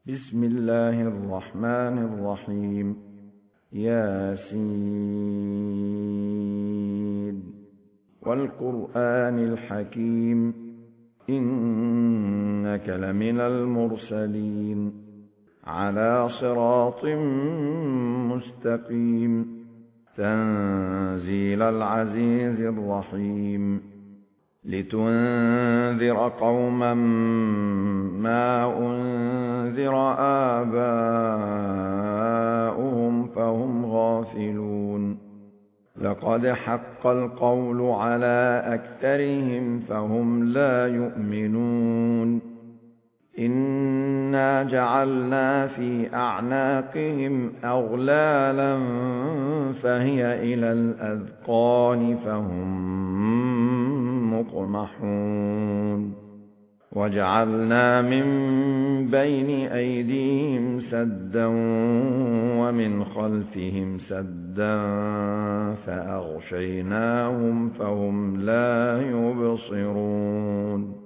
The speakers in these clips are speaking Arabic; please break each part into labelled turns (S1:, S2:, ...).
S1: بسم الله الرحمن الرحيم. ياسين والقرآن الحكيم إنك لمن المرسلين على صراط مستقيم تنزيل العزيز الرحيم لتنذر قوما ما أنذر آباؤهم فهم غافلون لقد حق القول على أكثرهم فهم لا يؤمنون إنا جعلنا في أعناقهم أغلالا فهي إلى الأذقان فهم مقمحون وجعلنا من بين أيديهم سدا ومن خلفهم سدا فأغشيناهم فهم لا يبصرون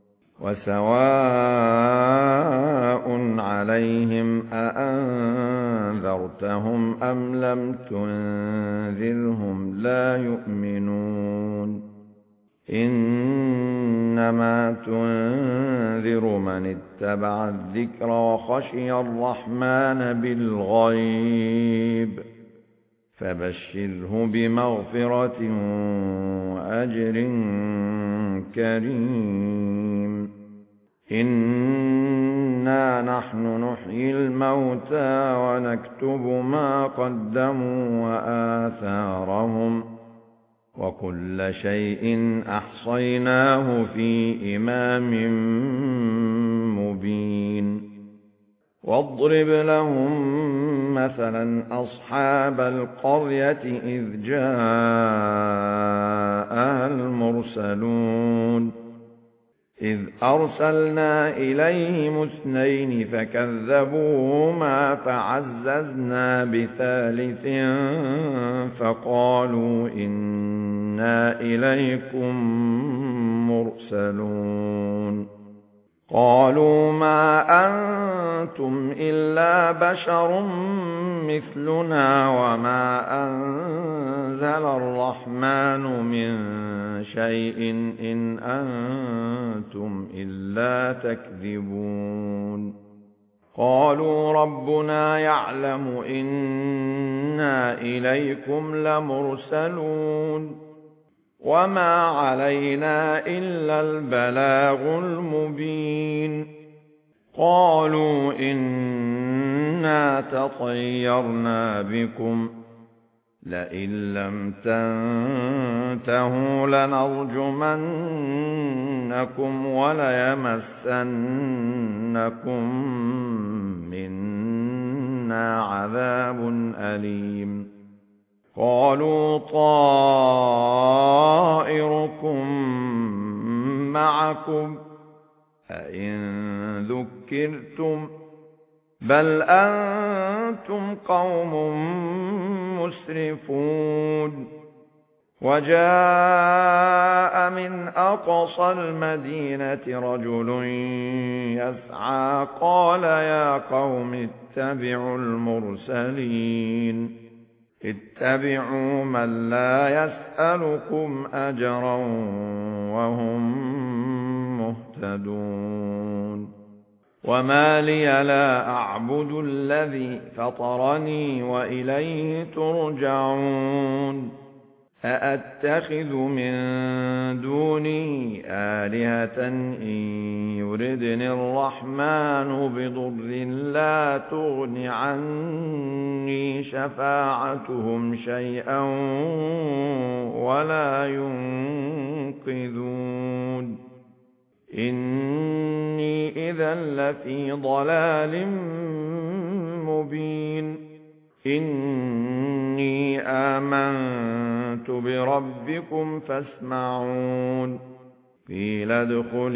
S1: وسواء عليهم أأنذرتهم أم لم تنذرهم لا يؤمنون إنما تنذر من اتبع الذكر وخشي الرحمن بالغيب فبشره بمغفرة وأجر كريم إنا نحن نحيي الموتى ونكتب ما قدموا وآثارهم وكل شيء أحصيناه في إمام مبين واضرب لهم مثلا أصحاب القرية إذ جاءها المرسلون إذ أرسلنا إليهم اثنين فكذبوهما فعززنا بثالث فقالوا إنا إليكم مرسلون قالوا ما أنتم إلا بشر مثلنا وما أنزل الرحمن من شيء إن أنتم إلا تكذبون قالوا ربنا يعلم إنا إليكم لمرسلون وما علينا إلا البلاغ المبين قالوا إنا تطيرنا بكم لئن لم تنتهوا لنرجمنكم وليمسنكم منا عذاب أليم قالوا طائركم معكم أئن ذكرتم بل أنتم قوم مسرفون وجاء من أقصى المدينة رجل يسعى قال يا قوم اتبعوا المرسلين اتبعوا من لا يسألكم أجرا وهم مهتدون وما لي لا أعبد الذي فطرني وإليه ترجعون أأتخذ من دونه آلهة إن يردني الرحمن بضر لا تغن عني شفاعتهم شيئا ولا ينقذون إني إذا لفي ضلال مبين إني آمنت بربكم فاسمعون قيل ادخل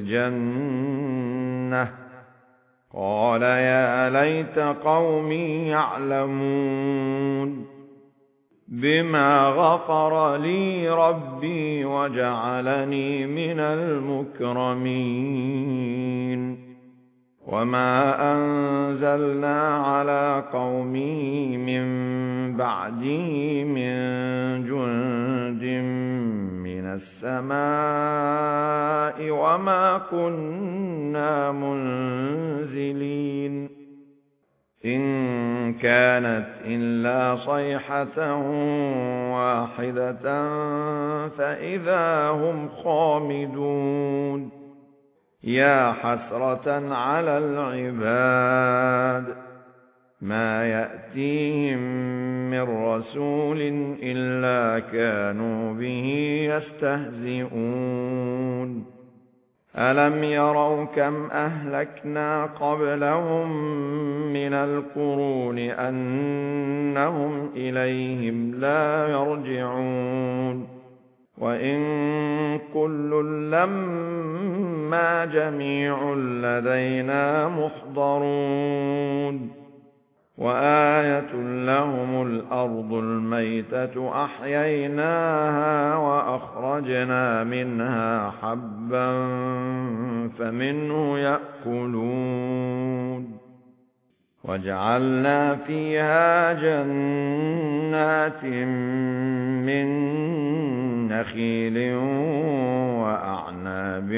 S1: الجنة قال يا ليت قومي يعلمون بما غفر لي ربي وجعلني من المكرمين وما أنزلنا على قومه من بعده من جند من السماء وما كنا منزلين إن كانت إلا صيحة واحدة فإذا هم خامدون يا حسرة على العباد ما يأتيهم من رسول إلا كانوا به يستهزئون ألم يروا كم أهلكنا قبلهم من القرون أنهم إليهم لا يرجعون وإن كل لما جميع لدينا محضرون وآية لهم الأرض الميتة أحييناها وأخرجنا منها حبا فمنه يأكلون وجعلنا فيها جنات من نخيل وأعناب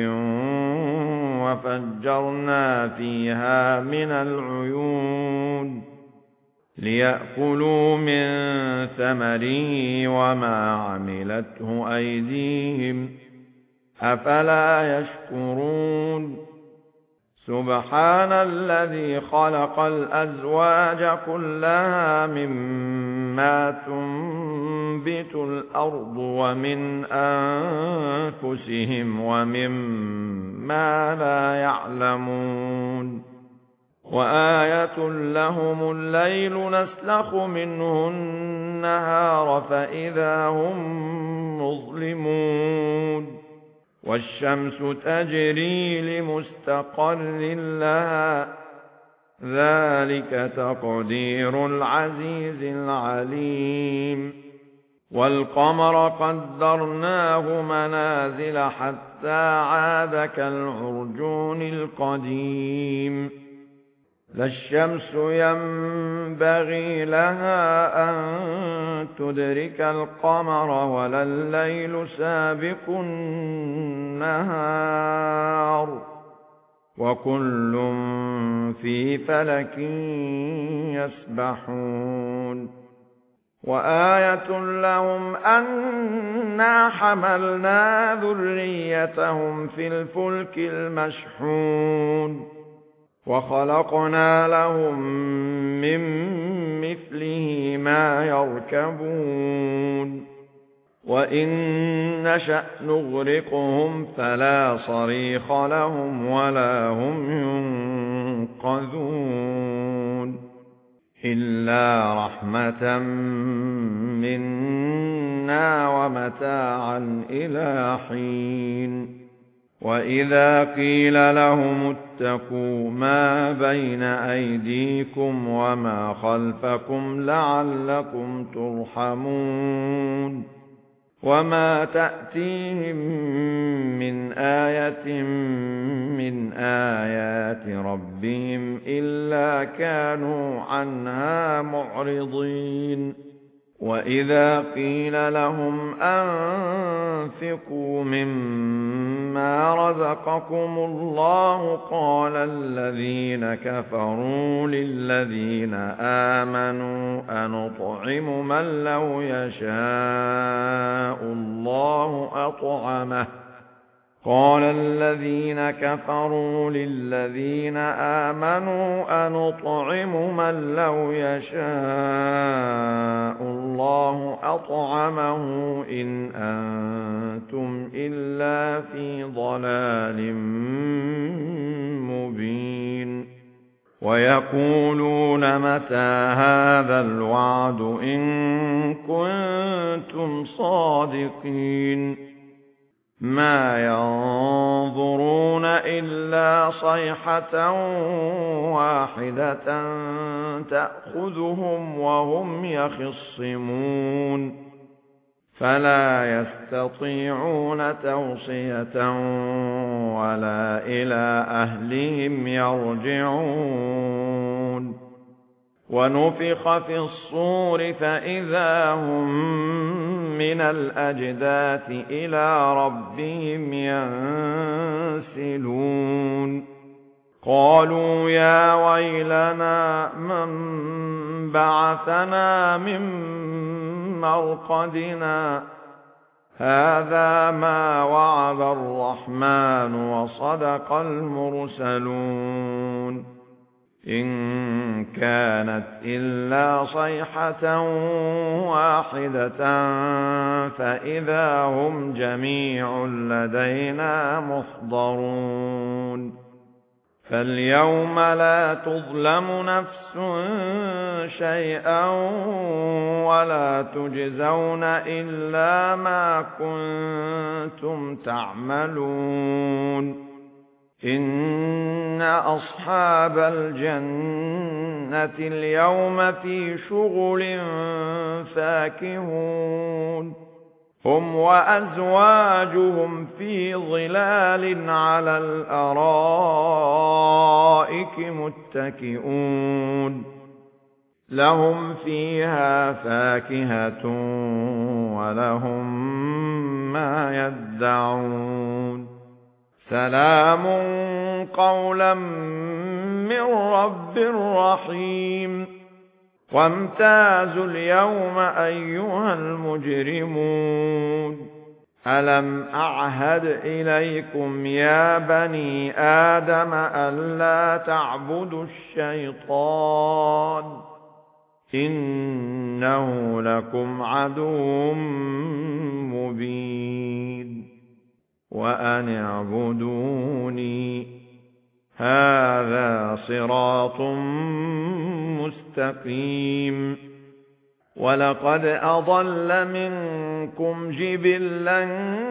S1: وفجرنا فيها من العيون ليأكلوا من ثمره وما عملته أيديهم أفلا يشكرون سبحان الذي خلق الأزواج كلها مما تنبت الأرض ومن أنفسهم ومما لا يعلمون وآية لهم الليل نسلخ منه النهار فإذا هم مظلمون والشمس تجري لمستقر لها ذلك تقدير العزيز العليم والقمر قدرناه منازل حتى عاد كالعرجون القديم لا الشمس ينبغي لها أن تدرك القمر ولا الليل سابق النهار وكل في فلك يسبحون وآية لهم أنا حملنا ذريتهم في الفلك المشحون وخلقنا لهم من مثله ما يركبون وإن نشأ نغرقهم فلا صريخ لهم ولا هم ينقذون إلا رحمة منا ومتاعا إلى حين وإذا قيل لهم اتقوا ما بين أيديكم وما خلفكم لعلكم ترحمون وما تأتيهم من آية من آيات ربهم إلا كانوا عنها معرضين وإذا قيل لهم أنفقوا مما رزقكم الله قال الذين كفروا للذين آمنوا أنطعم من لو يشاء الله أطعمه قال الذين كفروا للذين آمنوا أنطعم من لو يشاء الله أطعمه إن أنتم إلا في ضلال مبين ويقولون متى هذا الوعد إن كنتم صادقين ما ينظرون إلا صيحة واحدة تأخذهم وهم يخصمون فلا يستطيعون توصية ولا إلى أهلهم يرجعون ونفخ في الصور فإذا هم من الأجداث إلى ربهم ينسلون قالوا يا ويلنا من بعثنا من مرقدنا هذا ما وعد الرحمن وصدق المرسلون إن كانت إلا صيحة واحدة فإذا هم جميع لدينا محضرون فاليوم لا تظلم نفس شيئا ولا تجزون إلا ما كنتم تعملون إن أصحاب الجنة اليوم في شغل فاكهون هم وأزواجهم في ظلال على الأرائك متكئون لهم فيها فاكهة ولهم ما يدعون سلام قولا من رب رحيم وامتازوا اليوم أيها المجرمون ألم أعهد إليكم يا بني آدم ألا تعبدوا الشيطان إنه لكم عدو مبين وأن اعبدوني هذا صراط مستقيم ولقد أضل منكم جبلا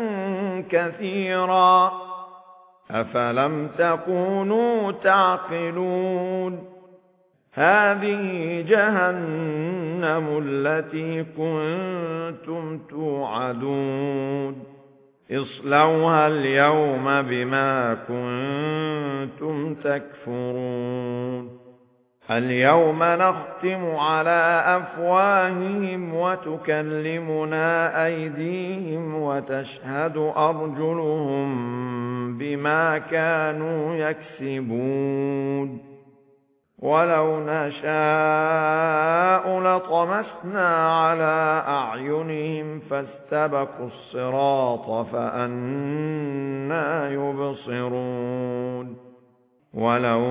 S1: كثيرا أفلم تكونوا تعقلون هذه جهنم التي كنتم توعدون اصلوها اليوم بما كنتم تكفرون اليوم نختم على أفواههم وتكلمنا أيديهم وتشهد أرجلهم بما كانوا يكسبون ولو نشاء لطمسنا على أعينهم فاستبقوا الصراط فأنى يبصرون ولو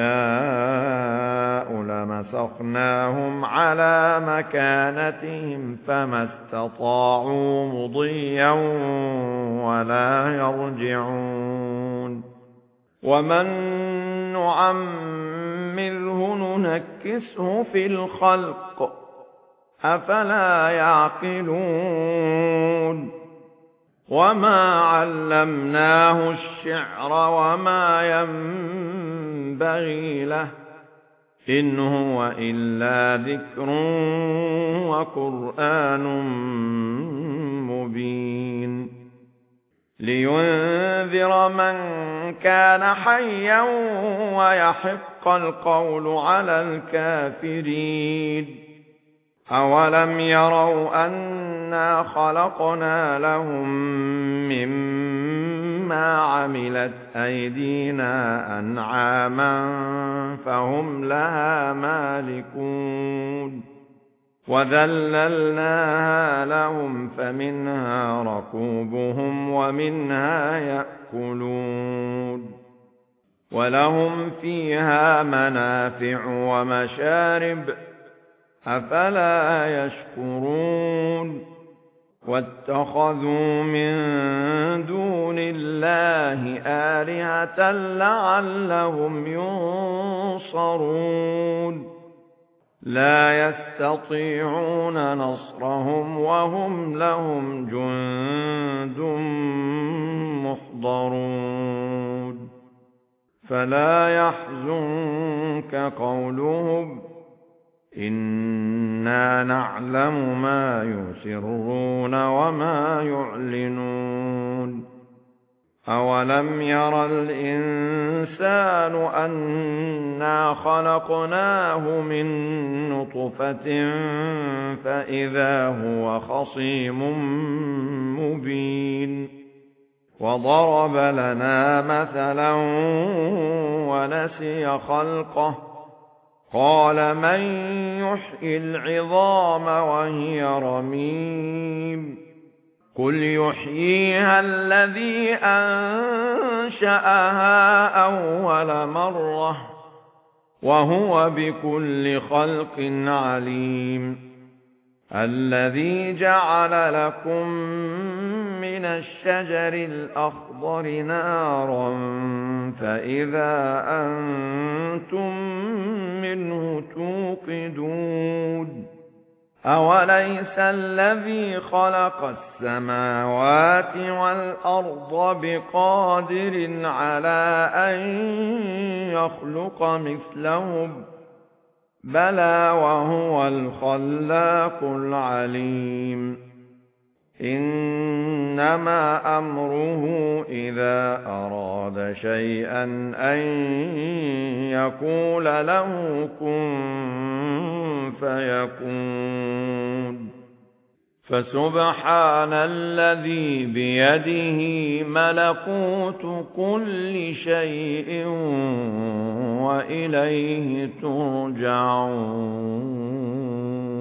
S1: نشاء لمسخناهم على مكانتهم فما استطاعوا مضيا ولا يرجعون ومن نعمره ننكسه في الخلق أفلا يعقلون وما علمناه الشعر وما ينبغي له إن هو إلا ذكر وقرآن مبين لينذر من كان حيا ويحق القول على الكافرين أولم يروا أنا خلقنا لهم مما عملت أيدينا أنعاما فهم لها مالكون وذللناها لهم فمنها ركوبهم ومنها يأكلون ولهم فيها منافع ومشارب أفلا يشكرون واتخذوا من دون الله آلهة لعلهم ينصرون لا يستطيعون نصرهم وهم لهم جند محضرون فلا يحزنك قولهم إنا نعلم ما يسرون وما يعلنون أَوَلَمْ يَرَ الْإِنسَانُ أَنَّا خَلَقْنَاهُ مِن نُّطْفَةٍ فَإِذَا هُوَ خَصِيمٌ مُّبِينٌ وَضَرَبَ لَنَا مَثَلًا وَنَسِيَ خَلْقَهُ قَالَ مَن يُحْيِي الْعِظَامَ وَهِيَ رَمِيمٌ قُلْ يُحْيِيهَا الَّذِي أَنشَأَهَا أَوَّلَ مَرَّةٍ وَهُوَ بِكُلِّ خَلْقٍ عَلِيمٌ الَّذِي جَعَلَ لَكُم مِّنَ الشَّجَرِ الْأَخْضَرِ نَارًا فَإِذَا أَنتُم مِّنْهُ تُوقِدُونَ أَوَلَيْسَ الَّذِي خَلَقَ السَّمَاوَاتِ وَالْأَرْضَ بِقَادِرٍ عَلَى أَن يَخْلُقَ مِثْلَهُم بَلَى وَهُوَ الْخَلَّاقُ الْعَلِيمُ إِنَّمَا أَمْرُهُ إِذَا أَرَادَ شَيْئًا أَن يَقُولَ لَهُ كُن فَيَكُونُ فَسُبْحَانَ الَّذِي بِيَدِهِ مَلَكُوتُ كُلِّ شَيْءٍ وَإِلَيْهِ تُرْجَعُونَ